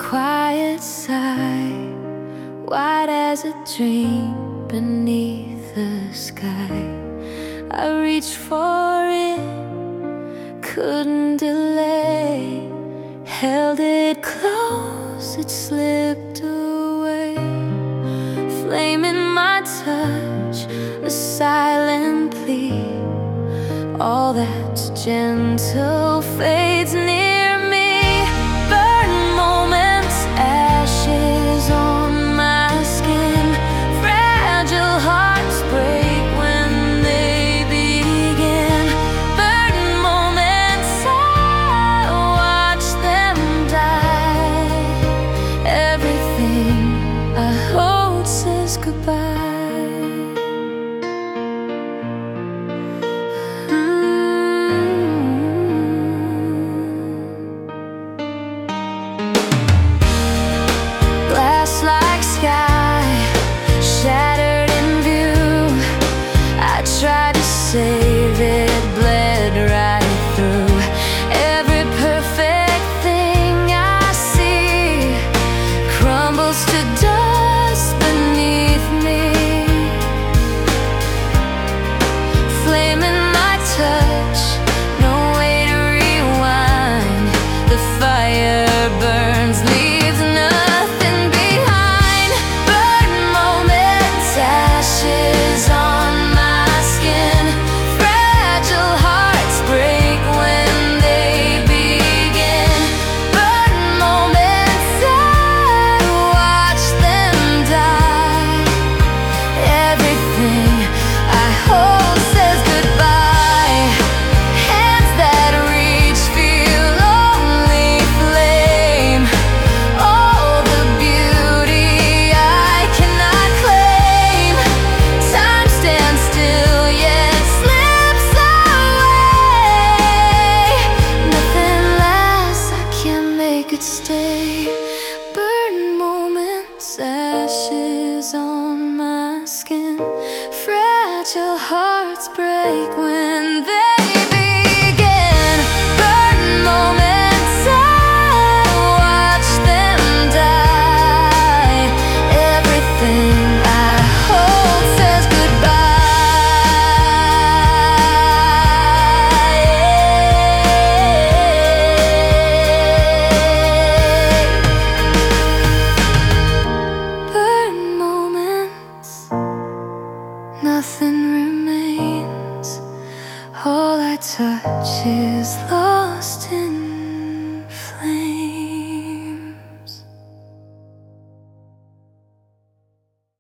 quiet sigh, wide as a dream beneath the sky. I reached for it, couldn't delay, held it close, it slipped away. Flame in my touch, a silent plea, all that's gentle fades near me. Burn moments, ashes on my skin. Fragile hearts break when they begin. Burn moments, I watch them die. Everything I hold says goodbye. Like sky, shattered in view. I tried to save it, bled right through. Every perfect thing I see crumbles to dust beneath me. Flame in my touch, no way to rewind. The fire burns, leaves nothing behind. Burn moments, ashes on my skin. Fragile hearts break when they begin. Burn moments, I watch them die. Everything I hold says goodbye. Hands that reach feel only flame. All the beauty I cannot claim. Time stands still yet slips away. Nothing lasts, I can't make it stay. Burn moments, ashes on my skin. Fragile hearts break when they begin. Burn moments, I watch them die. Everything I hold says goodbye. Burn moments, nothing remains. All I touch is lost in